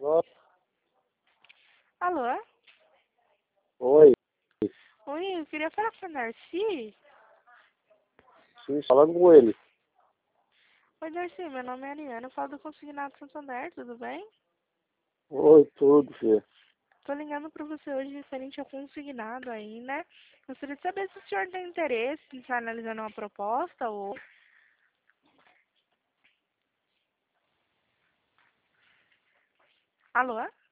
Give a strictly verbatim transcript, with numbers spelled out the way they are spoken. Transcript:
Ó, Alô? oi, Oi, eu queria falar com o Darcy. sim, falando com ele. Oi, Darcy, meu nome é Ariana, eu falo do Consignado Santander, tudo bem? Oi, tudo, filho. Tô ligando pra você hoje referente ao consignado aí, né? Gostaria de saber se o senhor tem interesse em estar analisando uma proposta ou... Alô?